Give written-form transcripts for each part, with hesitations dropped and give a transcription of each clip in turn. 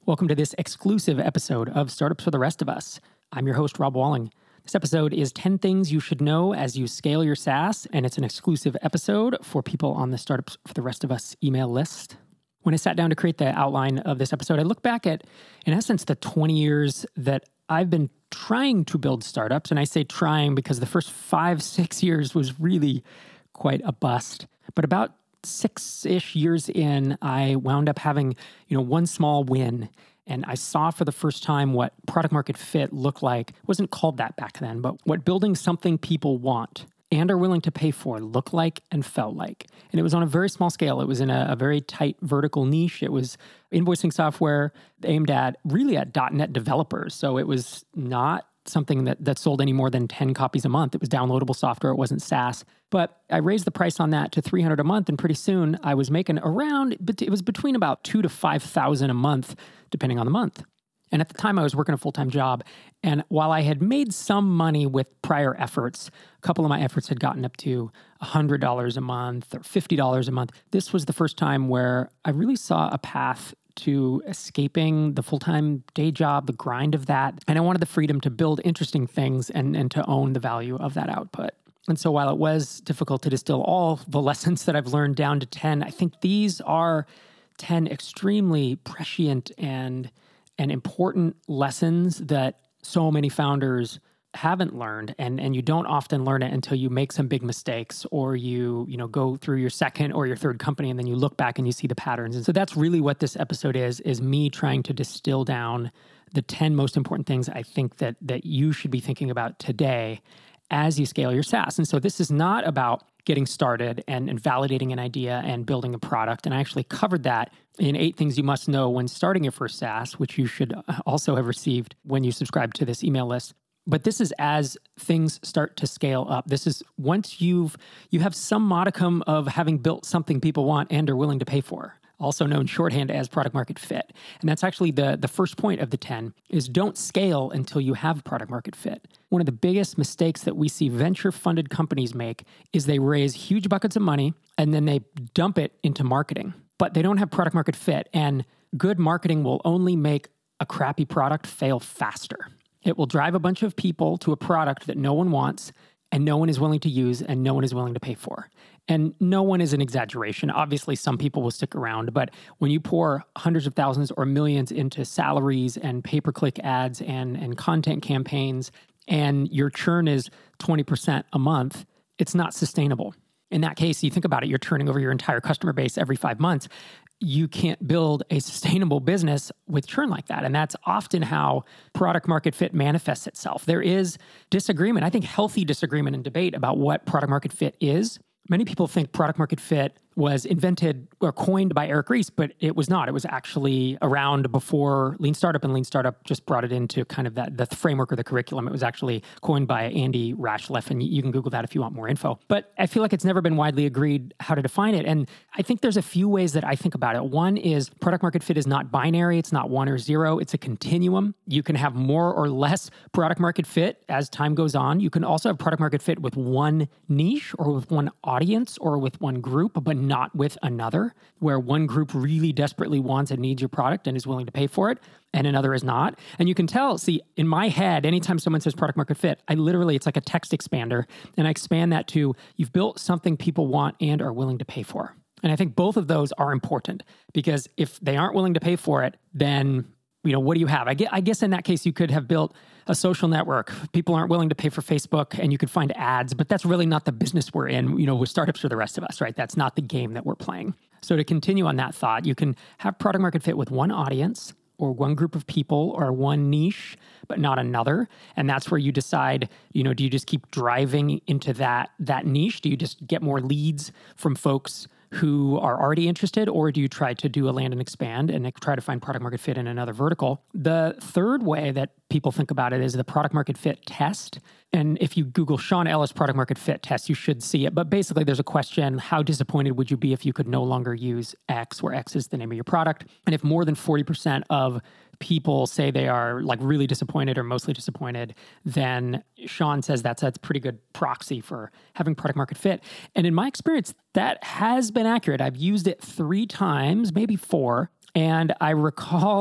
Welcome to this exclusive episode of Startups for the Rest of Us. I'm your host, Rob Walling. This episode is 10 things you should know as you scale your SaaS, and it's an exclusive episode for people on the Startups for the Rest of Us email list. When I sat down to create the outline of this episode, I looked back at, in essence, the 20 years that I've been trying to build startups. And I say trying because the first 5-6 years was really quite a bust. But about 6-ish years in, I wound up having, one small win. And I saw for the first time what product market fit looked like. It wasn't called that back then, but what building something people want and are willing to pay for looked like and felt like. And it was on a very small scale. It was in a very tight vertical niche. It was invoicing software aimed at .NET developers. So it was not something that sold any more than 10 copies a month. It was downloadable software. It wasn't SaaS. But I raised the price on that to $300 a month, and pretty soon I was making but it was between about $2,000 to $5,000 a month, depending on the month. And at the time, I was working a full-time job. And while I had made some money with prior efforts, a couple of my efforts had gotten up to $100 a month or $50 a month. This was the first time where I really saw a path to escaping the full-time day job, the grind of that. And I wanted the freedom to build interesting things and to own the value of that output. And so while it was difficult to distill all the lessons that I've learned down to 10, I think these are 10 extremely prescient and important lessons that so many founders haven't learned, and you don't often learn it until you make some big mistakes, or you go through your second or your third company, and then you look back and you see the patterns. And so that's really what this episode is me trying to distill down the 10 most important things I think that you should be thinking about today as you scale your SaaS. And so this is not about getting started and validating an idea and building a product. And I actually covered that in 8 things you must know when starting your first SaaS, which you should also have received when you subscribe to this email list. But this is as things start to scale up. This is once you have some modicum of having built something people want and are willing to pay for, also known shorthand as product market fit. And that's actually the first point of the 10 is don't scale until you have product market fit. One of the biggest mistakes that we see venture-funded companies make is they raise huge buckets of money and then they dump it into marketing. But they don't have product market fit, and good marketing will only make a crappy product fail faster. It will drive a bunch of people to a product that no one wants and no one is willing to use and no one is willing to pay for. And no one is an exaggeration. Obviously, some people will stick around, but when you pour hundreds of thousands or millions into salaries and pay-per-click ads and content campaigns, and your churn is 20% a month, it's not sustainable. In that case, you think about it, you're turning over your entire customer base every 5 months. You can't build a sustainable business with churn like that. And that's often how product market fit manifests itself. There is disagreement, I think healthy disagreement and debate about what product market fit is. Many people think product market fit was invented or coined by Eric Ries, but it was not. It was actually around before Lean Startup, and Lean Startup just brought it into kind of the framework or the curriculum. It was actually coined by Andy Rachleff, and you can Google that if you want more info. But I feel like it's never been widely agreed how to define it. And I think there's a few ways that I think about it. One is product market fit is not binary. It's not 1 or 0. It's a continuum. You can have more or less product market fit as time goes on. You can also have product market fit with one niche or with one audience or with one group, but not with another, where one group really desperately wants and needs your product and is willing to pay for it, and another is not. And you can tell, in my head, anytime someone says product market fit, it's like a text expander, and I expand that to, you've built something people want and are willing to pay for. And I think both of those are important, because if they aren't willing to pay for it, then what do you have? I guess in that case, you could have built a social network. People aren't willing to pay for Facebook, and you could find ads, but that's really not the business we're in, with startups for the rest of us, right? That's not the game that we're playing. So to continue on that thought, you can have product market fit with one audience or one group of people or one niche, but not another. And that's where you decide, do you just keep driving into that niche? Do you just get more leads from folks who are already interested, or do you try to do a land and expand and try to find product market fit in another vertical? The third way that people think about it is the product market fit test. And if you Google Sean Ellis product market fit test, you should see it. But basically, there's a question: how disappointed would you be if you could no longer use X, where X is the name of your product? And if more than 40% of people say they are really disappointed or mostly disappointed, then Sean says that's a pretty good proxy for having product market fit. And in my experience, that has been accurate. I've used it 3 times, maybe 4. And I recall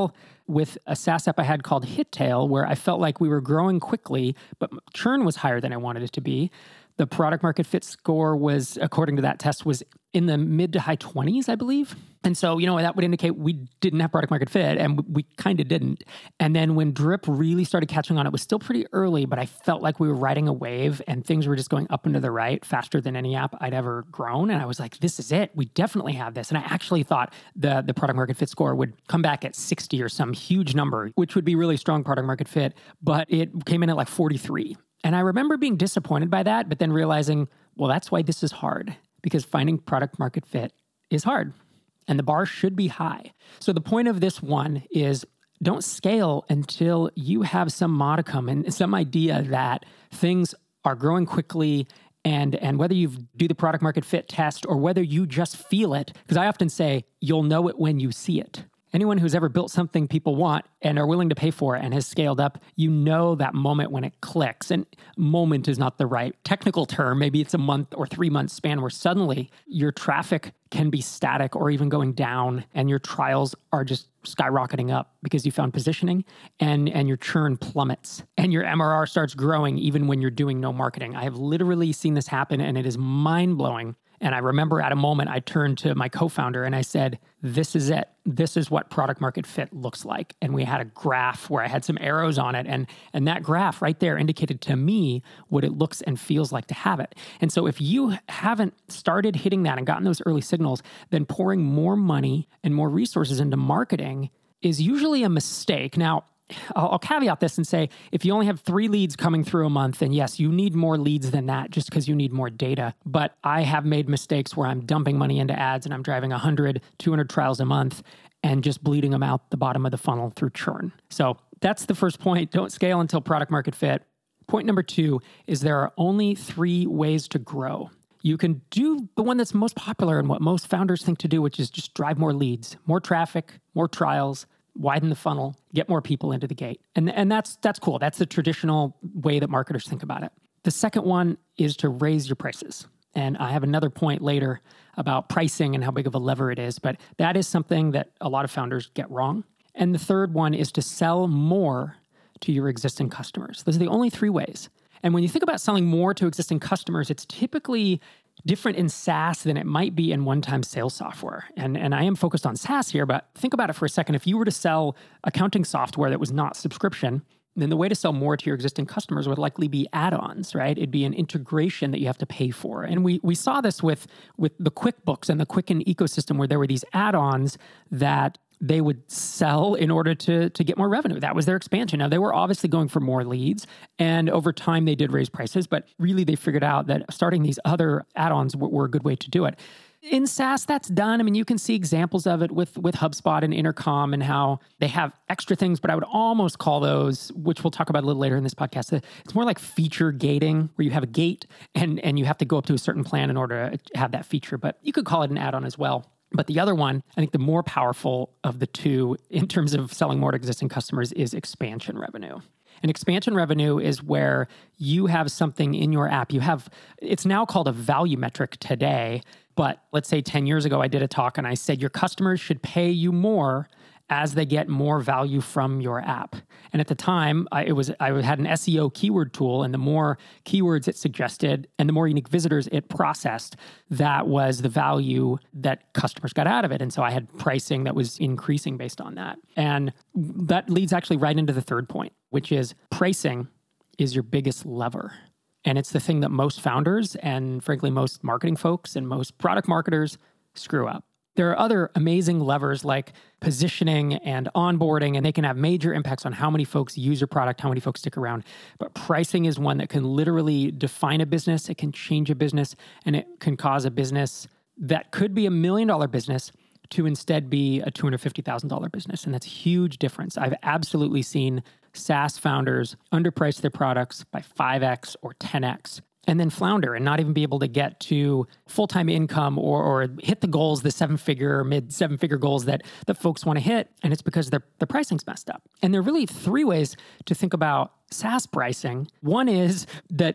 with a SaaS app I had called HitTail, where I felt like we were growing quickly, but churn was higher than I wanted it to be. The product market fit score was, according to that test, was in the mid to high 20s, I believe. And so, that would indicate we didn't have product market fit, and we kind of didn't. And then when Drip really started catching on, it was still pretty early, but I felt like we were riding a wave and things were just going up and to the right faster than any app I'd ever grown. And I was like, this is it. We definitely have this. And I actually thought the product market fit score would come back at 60 or some huge number, which would be really strong product market fit, but it came in at like 43. And I remember being disappointed by that, but then realizing, well, that's why this is hard, because finding product market fit is hard and the bar should be high. So the point of this one is don't scale until you have some modicum and some idea that things are growing quickly, and whether you do the product market fit test or whether you just feel it, because I often say you'll know it when you see it. Anyone who's ever built something people want and are willing to pay for and has scaled up, that moment when it clicks. And moment is not the right technical term. Maybe it's a month or 3 month span where suddenly your traffic can be static or even going down and your trials are just skyrocketing up because you found positioning, and your churn plummets and your MRR starts growing even when you're doing no marketing. I have literally seen this happen and it is mind-blowing. And I remember at a moment I turned to my co-founder and I said, this is it. This is what product market fit looks like. And we had a graph where I had some arrows on it. And that graph right there indicated to me what it looks and feels like to have it. And so if you haven't started hitting that and gotten those early signals, then pouring more money and more resources into marketing is usually a mistake. Now, I'll caveat this and say, if you only have 3 leads coming through a month, then yes, you need more leads than that just because you need more data. But I have made mistakes where I'm dumping money into ads and I'm driving 100, 200 trials a month and just bleeding them out the bottom of the funnel through churn. So that's the first point. Don't scale until product market fit. Point number 2 is there are only 3 ways to grow. You can do the one that's most popular and what most founders think to do, which is just drive more leads, more traffic, more trials, widen the funnel, get more people into the gate. And that's cool. That's the traditional way that marketers think about it. The second one is to raise your prices. And I have another point later about pricing and how big of a lever it is, but that is something that a lot of founders get wrong. And the third one is to sell more to your existing customers. Those are the only 3 ways. And when you think about selling more to existing customers, it's typically different in SaaS than it might be in one-time sales software. And I am focused on SaaS here, but think about it for a second. If you were to sell accounting software that was not subscription, then the way to sell more to your existing customers would likely be add-ons, right? It'd be an integration that you have to pay for. And we saw this with the QuickBooks and the Quicken ecosystem, where there were these add-ons that they would sell in order to get more revenue. That was their expansion. Now, they were obviously going for more leads, and over time they did raise prices, but really they figured out that starting these other add-ons were a good way to do it. In SaaS, that's done. I mean, you can see examples of it with HubSpot and Intercom and how they have extra things, but I would almost call those, which we'll talk about a little later in this podcast, it's more like feature gating, where you have a gate and you have to go up to a certain plan in order to have that feature, but you could call it an add-on as well. But the other one, I think the more powerful of the two in terms of selling more to existing customers, is expansion revenue. And expansion revenue is where you have something in your app. It's now called a value metric today, but let's say 10 years ago, I did a talk and I said your customers should pay you more as they get more value from your app. And at the time, I had an SEO keyword tool, and the more keywords it suggested and the more unique visitors it processed, that was the value that customers got out of it. And so I had pricing that was increasing based on that. And that leads actually right into the third point, which is pricing is your biggest lever. And it's the thing that most founders and frankly, most marketing folks and most product marketers screw up. There are other amazing levers like positioning and onboarding, and they can have major impacts on how many folks use your product, how many folks stick around. But pricing is one that can literally define a business. It can change a business, and it can cause a business that could be $1 million business to instead be a $250,000 business. And that's a huge difference. I've absolutely seen SaaS founders underprice their products by 5x or 10x. And then flounder and not even be able to get to full-time income or hit the goals, the 7-figure, mid-7-figure goals that folks want to hit. And it's because the pricing's messed up. And there are really 3 ways to think about SaaS pricing. One is that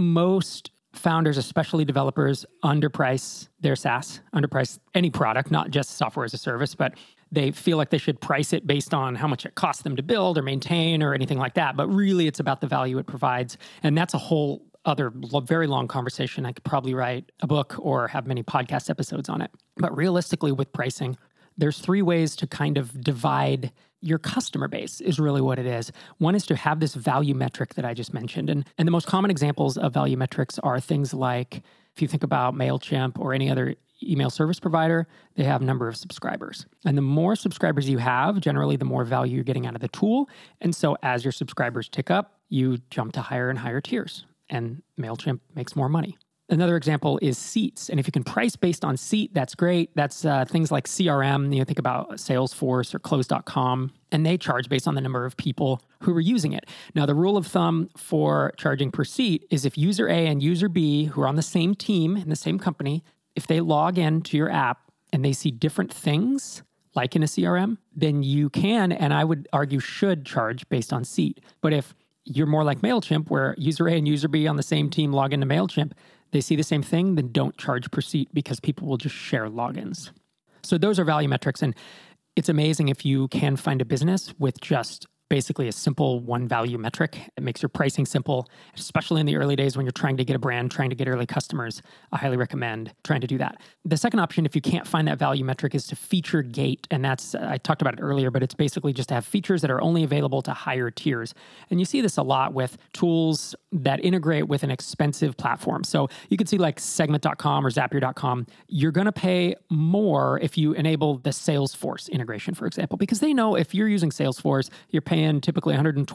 most founders, especially developers, underprice their SaaS, underprice any product, not just software as a service, but they feel like they should price it based on how much it costs them to build or maintain or anything like that. But really, it's about the value it provides. And that's a whole other very long conversation. I could probably write a book or have many podcast episodes on it. But realistically, with pricing, there's 3 ways to kind of divide your customer base is really what it is. One is to have this value metric that I just mentioned. And the most common examples of value metrics are things like, if you think about MailChimp or any other email service provider, they have number of subscribers. And the more subscribers you have, generally the more value you're getting out of the tool. And so as your subscribers tick up, you jump to higher and higher tiers, and MailChimp makes more money. Another example is seats. And if you can price based on seat, that's great. That's things like CRM. Think about Salesforce or Close.com, and they charge based on the number of people who are using it. Now, the rule of thumb for charging per seat is if user A and user B, who are on the same team in the same company, if they log in to your app and they see different things, like in a CRM, then you can, and I would argue should, charge based on seat. But if you're more like MailChimp, where user A and user B on the same team log into MailChimp, they see the same thing, then don't charge per seat because people will just share logins. So those are value metrics. And it's amazing if you can find a business with just basically a simple one value metric. It makes your pricing simple, especially in the early days when you're trying to get a brand, trying to get early customers. I highly recommend trying to do that. The second option, if you can't find that value metric, is to feature gate. And that's, I talked about it earlier, but it's basically just to have features that are only available to higher tiers. And you see this a lot with tools that integrate with an expensive platform. So you could see like Segment.com or Zapier.com. You're going to pay more if you enable the Salesforce integration, for example, because they know if you're using Salesforce, you're paying typically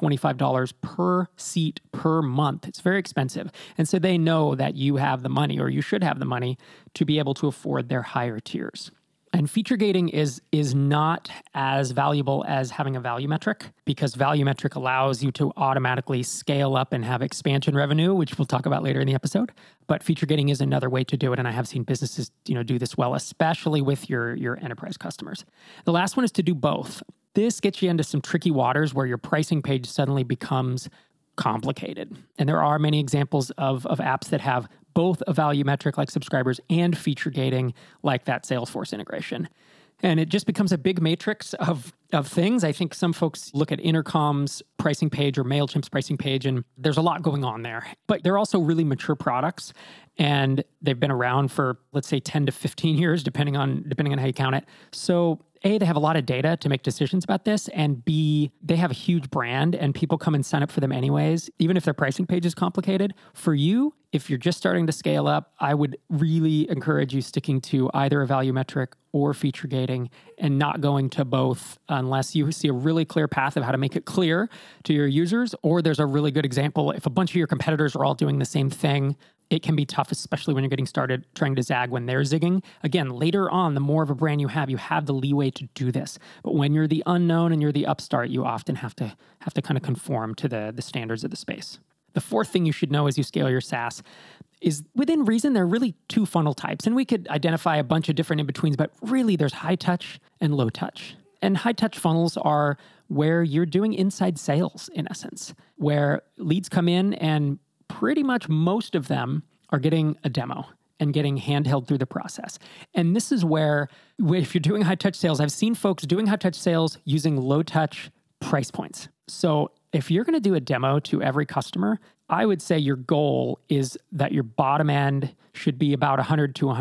$125 per seat per month. It's very expensive. And so they know that you have the money, or you should have the money, to be able to afford their higher tiers. And feature gating is not as valuable as having a value metric, because value metric allows you to automatically scale up and have expansion revenue, which we'll talk about later in the episode. But feature gating is another way to do it. And I have seen businesses, do this well, especially with your enterprise customers. The last one is to do both. This gets you into some tricky waters where your pricing page suddenly becomes complicated. And there are many examples of apps that have both a value metric like subscribers and feature gating like that Salesforce integration. And it just becomes a big matrix of things. I think some folks look at Intercom's pricing page or MailChimp's pricing page, and there's a lot going on there. But they're also really mature products, and they've been around for, let's say, 10 to 15 years, depending on how you count it. So A, they have a lot of data to make decisions about this, and B, they have a huge brand, and people come and sign up for them anyways, even if their pricing page is complicated. For you, if you're just starting to scale up, I would really encourage you sticking to either a value metric or feature gating and not going to both unless you see a really clear path of how to make it clear to your users, or there's a really good example. If a bunch of your competitors are all doing the same thing, it can be tough, especially when you're getting started trying to zag when they're zigging. Again, later on, the more of a brand you have the leeway to do this. But when you're the unknown and you're the upstart, you often have to kind of conform to the standards of the space. The fourth thing you should know as you scale your SaaS is, within reason, there are really 2 funnel types. And we could identify a bunch of different in-betweens, but really there's high touch and low touch. And high touch funnels are where you're doing inside sales, in essence, where leads come in and pretty much most of them are getting a demo and getting handheld through the process. And this is where, if you're doing high touch sales, I've seen folks doing high touch sales using low touch price points. So if you're going to do a demo to every customer, I would say your goal is that your bottom end should be about $100 to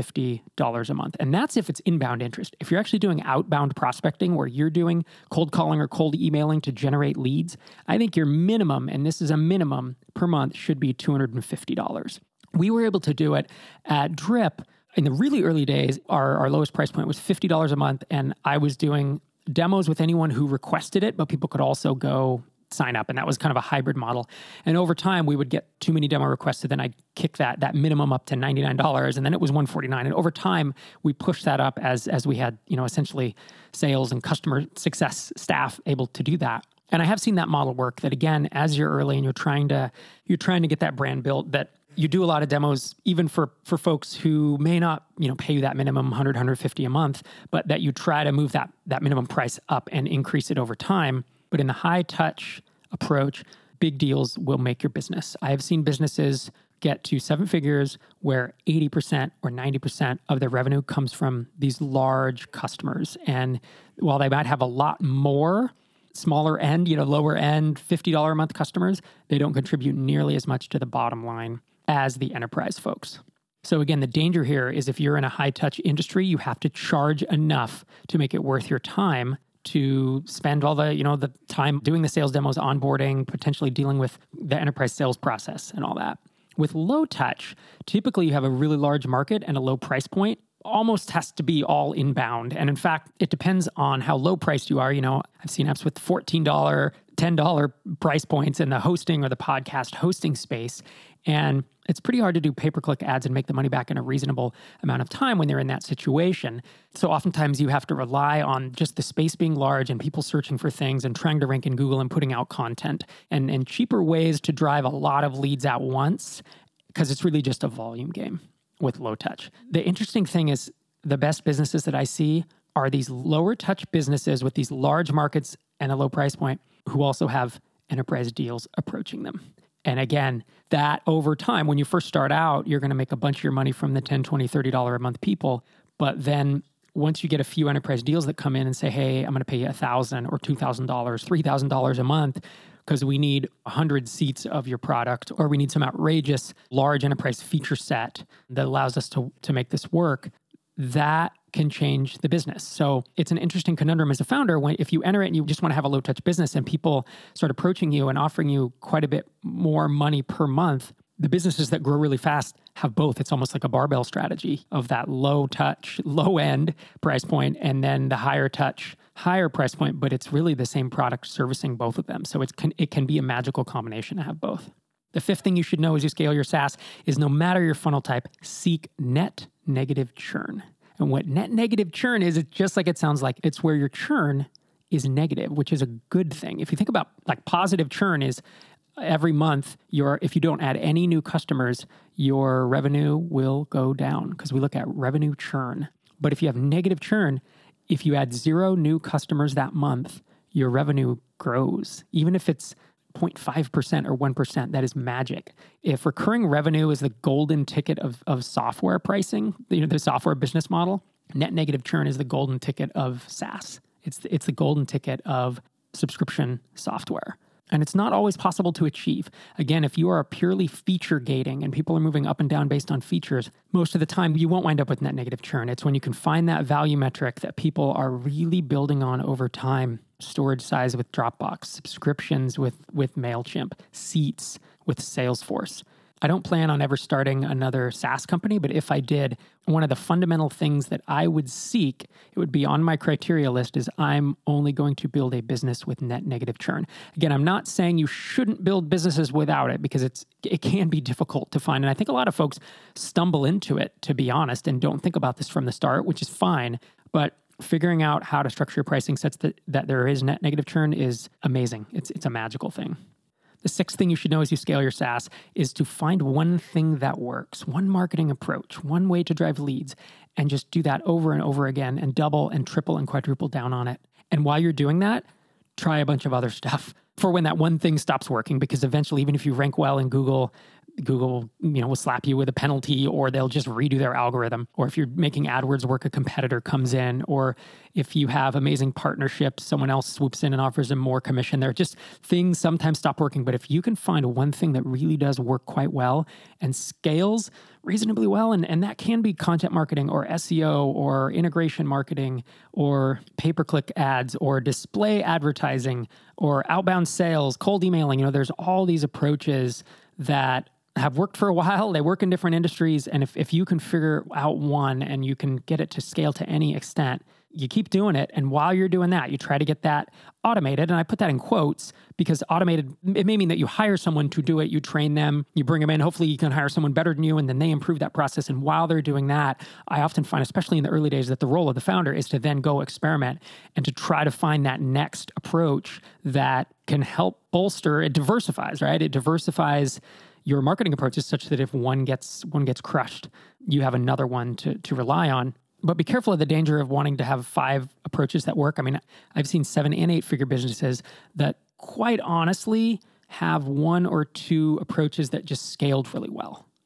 $150 a month. And that's if it's inbound interest. If you're actually doing outbound prospecting, where you're doing cold calling or cold emailing to generate leads, I think your minimum, and this is a minimum per month, should be $250. We were able to do it at Drip. In the really early days, our lowest price point was $50 a month, and I was doing demos with anyone who requested it, but people could also go sign up, and that was kind of a hybrid model. And over time, we would get too many demo requests, so then I'd kick that minimum up to $99, and then it was $149. And over time, we pushed that up as we had, essentially sales and customer success staff able to do that. And I have seen that model work, that again, as you're early and you're trying to get that brand built, that you do a lot of demos, even for folks who may not, pay you that minimum $100, $150 a month, but that you try to move that minimum price up and increase it over time. But in the high touch approach, big deals will make your business. I have seen businesses get to seven figures where 80% or 90% of their revenue comes from these large customers. And while they might have a lot more smaller end, lower end $50 a month customers, they don't contribute nearly as much to the bottom line as the enterprise folks. So again, the danger here is if you're in a high touch industry, you have to charge enough to make it worth your time to spend all the time doing the sales demos, onboarding, potentially dealing with the enterprise sales process and all that. With low touch, typically you have a really large market and a low price point. Almost has to be all inbound. And in fact, it depends on how low priced you are. I've seen apps with $14, $10 price points in the hosting or the podcast hosting space. And it's pretty hard to do pay-per-click ads and make the money back in a reasonable amount of time when they're in that situation. So oftentimes you have to rely on just the space being large and people searching for things and trying to rank in Google and putting out content and cheaper ways to drive a lot of leads at once because it's really just a volume game with low touch. The interesting thing is the best businesses that I see are these lower touch businesses with these large markets and a low price point who also have enterprise deals approaching them. And again, that over time, when you first start out, you're going to make a bunch of your money from the $10, $20, $30 a month people. But then once you get a few enterprise deals that come in and say, hey, I'm going to pay you $1,000 or $2,000, $3,000 a month because we need 100 seats of your product, or we need some outrageous large enterprise feature set that allows us to make this work, that can change the business. So it's an interesting conundrum as a founder if you enter it and you just want to have a low touch business and people start approaching you and offering you quite a bit more money per month. The businesses that grow really fast have both. It's almost like a barbell strategy of that low touch, low end price point, and then the higher touch, higher price point, but it's really the same product servicing both of them. So it can be a magical combination to have both. The fifth thing you should know as you scale your SaaS is no matter your funnel type, seek net negative churn. And what net negative churn is, it's just like it sounds like. It's where your churn is negative, which is a good thing. If you think about like positive churn is every month, if you don't add any new customers, your revenue will go down because we look at revenue churn. But if you have negative churn, if you add 0 new customers that month, your revenue grows. Even if it's 0.5% or 1%, that is magic. If recurring revenue is the golden ticket of software pricing, the software business model, net negative churn is the golden ticket of SaaS. It's the golden ticket of subscription software. And it's not always possible to achieve. Again, if you are purely feature gating and people are moving up and down based on features, most of the time you won't wind up with net negative churn. It's when you can find that value metric that people are really building on over time. Storage size with Dropbox, subscriptions with MailChimp, seats with Salesforce. I don't plan on ever starting another SaaS company, but if I did, one of the fundamental things that I would seek, it would be on my criteria list, is I'm only going to build a business with net negative churn. Again, I'm not saying you shouldn't build businesses without it because it can be difficult to find. And I think a lot of folks stumble into it, to be honest, and don't think about this from the start, which is fine. But figuring out how to structure your pricing such that there is net negative churn is amazing. It's a magical thing. The sixth thing you should know as you scale your SaaS is to find one thing that works, one marketing approach, one way to drive leads, and just do that over and over again and double and triple and quadruple down on it. And while you're doing that, try a bunch of other stuff for when that one thing stops working, because eventually, even if you rank well in Google will slap you with a penalty, or they'll just redo their algorithm. Or if you're making AdWords work, a competitor comes in, or if you have amazing partnerships, someone else swoops in and offers them more commission. There are just things sometimes stop working. But if you can find one thing that really does work quite well and scales reasonably well, and that can be content marketing or SEO or integration marketing or pay-per-click ads or display advertising or outbound sales, cold emailing, there's all these approaches that have worked for a while. They work in different industries. And if you can figure out one and you can get it to scale to any extent, you keep doing it. And while you're doing that, you try to get that automated. And I put that in quotes because automated, it may mean that you hire someone to do it. You train them, you bring them in. Hopefully you can hire someone better than you, and then they improve that process. And while they're doing that, I often find, especially in the early days, that the role of the founder is to then go experiment and to try to find that next approach that can help bolster. It diversifies, right? It diversifies your marketing approaches such that if one gets crushed, you have another one to rely on. But be careful of the danger of wanting to have 5 approaches that work. I mean, I've seen 7 and 8-figure businesses that quite honestly have 1 or 2 approaches that just scaled really well.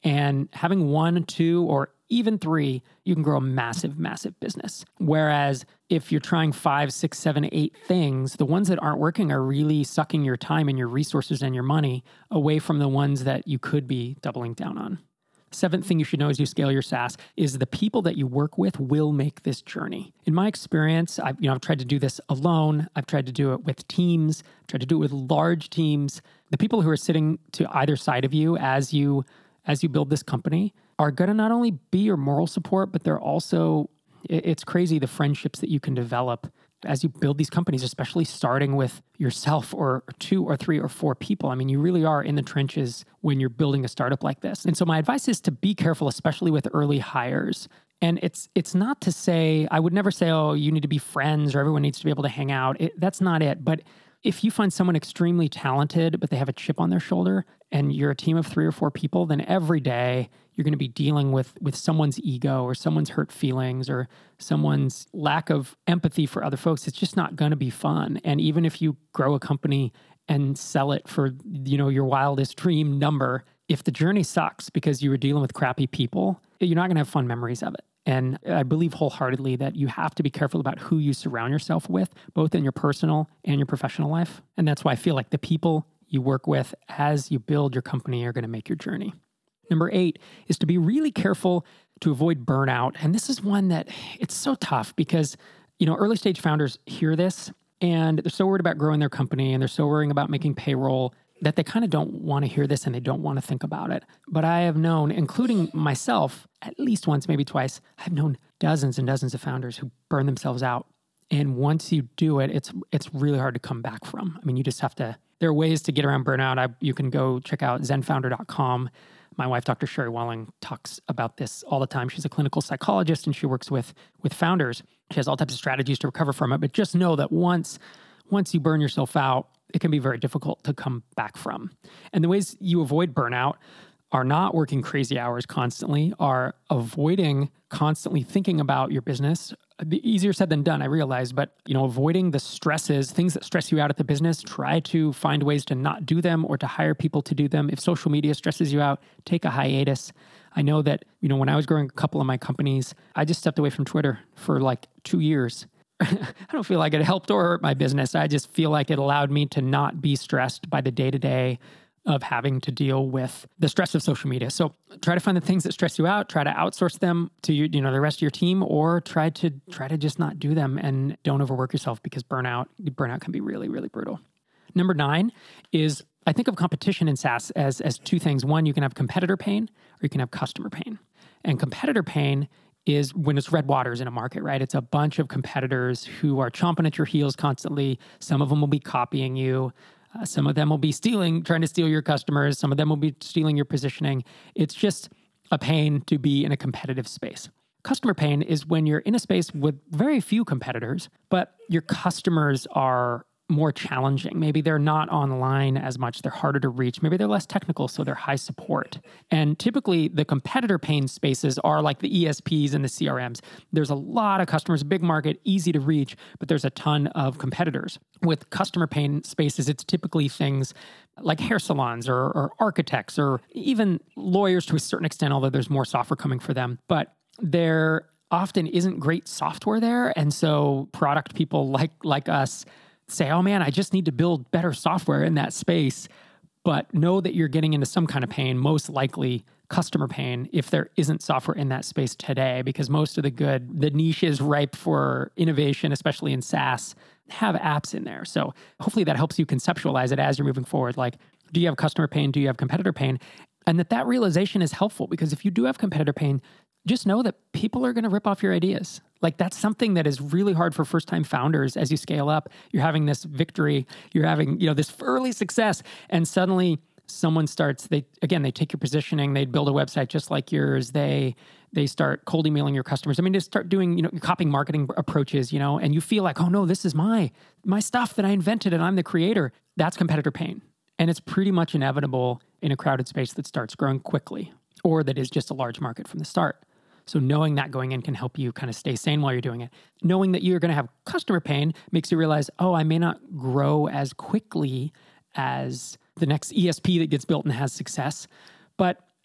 And having 1, 2, or even 3, you can grow a massive, massive business. Whereas if you're trying 5, 6, 7, 8 things, the ones that aren't working are really sucking your time and your resources and your money away from the ones that you could be doubling down on. 7th thing you should know as you scale your SaaS is the people that you work with will make this journey. In my experience, I've tried to do this alone. I've tried to do it with teams, tried to do it with large teams. The people who are sitting to either side of you as you build this company are going to not only be your moral support, but they're also, it's crazy the friendships that you can develop as you build these companies, especially starting with yourself or 2 or 3 or 4 people. I mean, you really are in the trenches when you're building a startup like this. And so my advice is to be careful, especially with early hires. And it's not to say, I would never say, oh, you need to be friends or everyone needs to be able to hang out. That's not it. But if you find someone extremely talented, but they have a chip on their shoulder and you're a team of 3 or 4 people, then every day you're going to be dealing with someone's ego or someone's hurt feelings or someone's lack of empathy for other folks. It's just not going to be fun. And even if you grow a company and sell it for, your wildest dream number, if the journey sucks because you were dealing with crappy people, you're not going to have fun memories of it. And I believe wholeheartedly that you have to be careful about who you surround yourself with, both in your personal and your professional life. And that's why I feel like the people you work with as you build your company are going to make your journey. Number 8 is to be really careful to avoid burnout. And this is one that it's so tough because, early stage founders hear this and they're so worried about growing their company and they're so worried about making payroll that they kind of don't want to hear this and they don't want to think about it. But I have known, including myself, at least once, maybe twice, I've known dozens and dozens of founders who burn themselves out. And once you do it, it's really hard to come back from. I mean, you just have to, there are ways to get around burnout. You can go check out zenfounder.com. My wife, Dr. Sherry Welling, talks about this all the time. She's a clinical psychologist and she works with founders. She has all types of strategies to recover from it. But just know that once you burn yourself out, it can be very difficult to come back from. And the ways you avoid burnout are not working crazy hours constantly, are avoiding constantly thinking about your business. Easier said than done, I realize, but avoiding the stresses, things that stress you out at the business, try to find ways to not do them or to hire people to do them. If social media stresses you out, take a hiatus. I know that, when I was growing a couple of my companies, I just stepped away from Twitter for like 2 years. I don't feel like it helped or hurt my business. I just feel like it allowed me to not be stressed by the day-to-day of having to deal with the stress of social media. So try to find the things that stress you out, try to outsource them to the rest of your team, or try to just not do them and don't overwork yourself because burnout can be really, really brutal. Number 9 is I think of competition in SaaS as 2 things. One, you can have competitor pain or you can have customer pain. And competitor pain is when it's red waters in a market, right? It's a bunch of competitors who are chomping at your heels constantly. Some of them will be copying you. Some of them will be trying to steal your customers. Some of them will be stealing your positioning. It's just a pain to be in a competitive space. Customer pain is when you're in a space with very few competitors, but your customers are more challenging. Maybe they're not online as much. They're harder to reach. Maybe they're less technical, so they're high support. And typically, the competitor pain spaces are like the ESPs and the CRMs. There's a lot of customers, big market, easy to reach, but there's a ton of competitors. With customer pain spaces, it's typically things like hair salons or architects or even lawyers to a certain extent, although there's more software coming for them. But there often isn't great software there. And so product people like us say, oh man, I just need to build better software in that space, but know that you're getting into some kind of pain, most likely customer pain, if there isn't software in that space today, because most of the niches ripe for innovation, especially in SaaS, have apps in there. So hopefully that helps you conceptualize it as you're moving forward. Like, do you have customer pain? Do you have competitor pain? And that realization is helpful because if you do have competitor pain, just know that people are going to rip off your ideas. Like that's something that is really hard for first-time founders as you scale up. You're having this victory, you're having, this early success, and suddenly someone starts, they take your positioning, they build a website just like yours, they start cold emailing your customers. I mean, they start doing, copying marketing approaches, and you feel like, oh no, this is my stuff that I invented and I'm the creator. That's competitor pain. And it's pretty much inevitable in a crowded space that starts growing quickly or that is just a large market from the start. So knowing that going in can help you kind of stay sane while you're doing it. Knowing that you're going to have customer pain makes you realize, oh, I may not grow as quickly as the next ESP that gets built and has success, but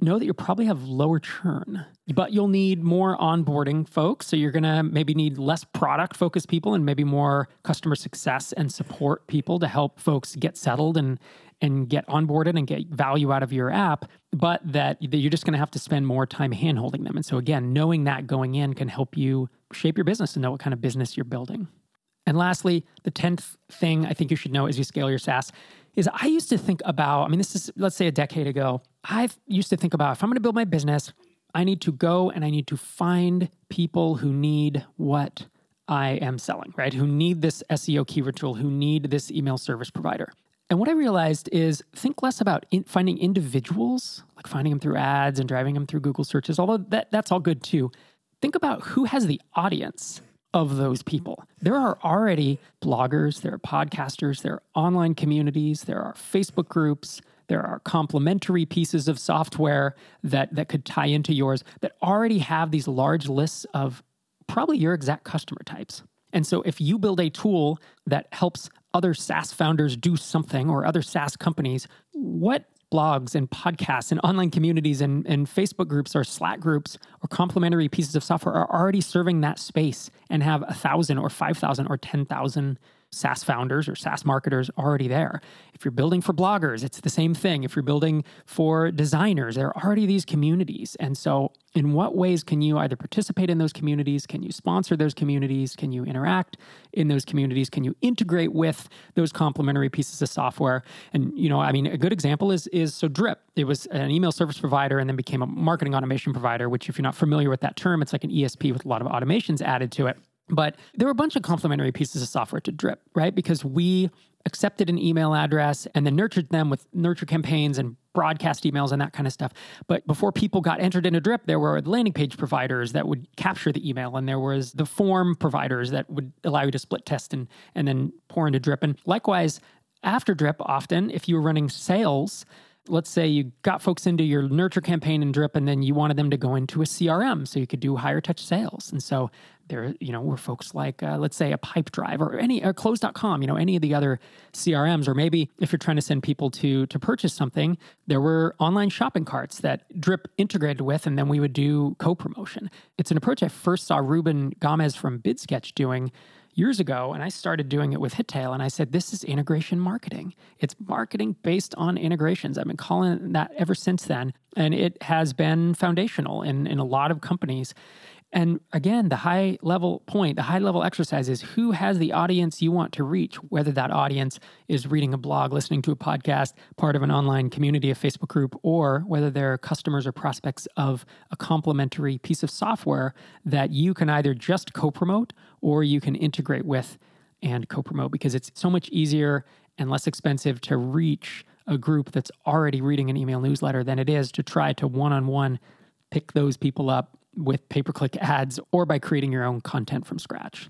know that you'll probably have lower churn, but you'll need more onboarding folks. So you're going to maybe need less product focused people and maybe more customer success and support people to help folks get settled and get onboarded and get value out of your app, but that you're just going to have to spend more time handholding them. And so again, knowing that going in can help you shape your business and know what kind of business you're building. And lastly, the 10th thing I think you should know as you scale your SaaS is I used to think about, this is, let's say a decade ago, I used to think about if I'm going to build my business, I need to go and I need to find people who need what I am selling, right? Who need this SEO keyword tool, who need this email service provider. And what I realized is think less about finding individuals, like finding them through ads and driving them through Google searches, although that's all good too. Think about who has the audience of those people. There are already bloggers, there are podcasters, there are online communities, there are Facebook groups, there are complementary pieces of software that could tie into yours that already have these large lists of probably your exact customer types. And so if you build a tool that helps other SaaS founders do something or other SaaS companies, what blogs and podcasts and online communities and Facebook groups or Slack groups or complementary pieces of software are already serving that space and have 1,000 or 5,000 or 10,000 SaaS founders or SaaS marketers already there. If you're building for bloggers, it's the same thing. If you're building for designers, there are already these communities. And so in what ways can you either participate in those communities? Can you sponsor those communities? Can you interact in those communities? Can you integrate with those complementary pieces of software? And, a good example is Drip. It was an email service provider and then became a marketing automation provider, which if you're not familiar with that term, it's like an ESP with a lot of automations added to it. But there were a bunch of complementary pieces of software to Drip, right? Because we accepted an email address and then nurtured them with nurture campaigns and broadcast emails and that kind of stuff. But before people got entered into Drip, there were landing page providers that would capture the email. And there was the form providers that would allow you to split test and then pour into Drip. And likewise, after Drip, often, if you were running sales, let's say you got folks into your nurture campaign in Drip and then you wanted them to go into a CRM so you could do higher touch sales. And so there, were folks like, let's say a Pipedrive or Close.com, any of the other CRMs, or maybe if you're trying to send people to purchase something, there were online shopping carts that Drip integrated with, and then we would do co-promotion. It's an approach I first saw Ruben Gomez from BidSketch doing years ago, and I started doing it with Hittail, and I said, this is integration marketing. It's marketing based on integrations. I've been calling it that ever since then, and it has been foundational in a lot of companies. And again, the high-level exercise is who has the audience you want to reach, whether that audience is reading a blog, listening to a podcast, part of an online community, a Facebook group, or whether they're customers or prospects of a complementary piece of software that you can either just co-promote or you can integrate with and co-promote, because it's so much easier and less expensive to reach a group that's already reading an email newsletter than it is to try to one-on-one pick those people up with pay-per-click ads or by creating your own content from scratch.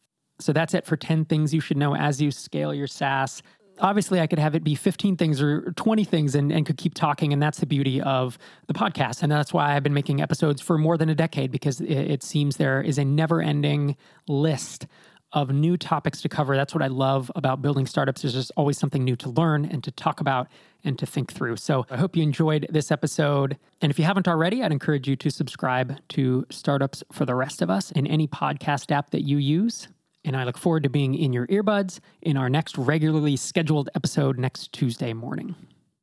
So that's it for 10 things you should know as you scale your SaaS. Obviously, I could have it be 15 things or 20 things and could keep talking, and that's the beauty of the podcast. And that's why I've been making episodes for more than a decade, because it seems there is a never-ending list of new topics to cover. That's what I love about building startups. There's just always something new to learn and to talk about and to think through. So I hope you enjoyed this episode. And if you haven't already, I'd encourage you to subscribe to Startups for the Rest of Us in any podcast app that you use. And I look forward to being in your earbuds in our next regularly scheduled episode next Tuesday morning.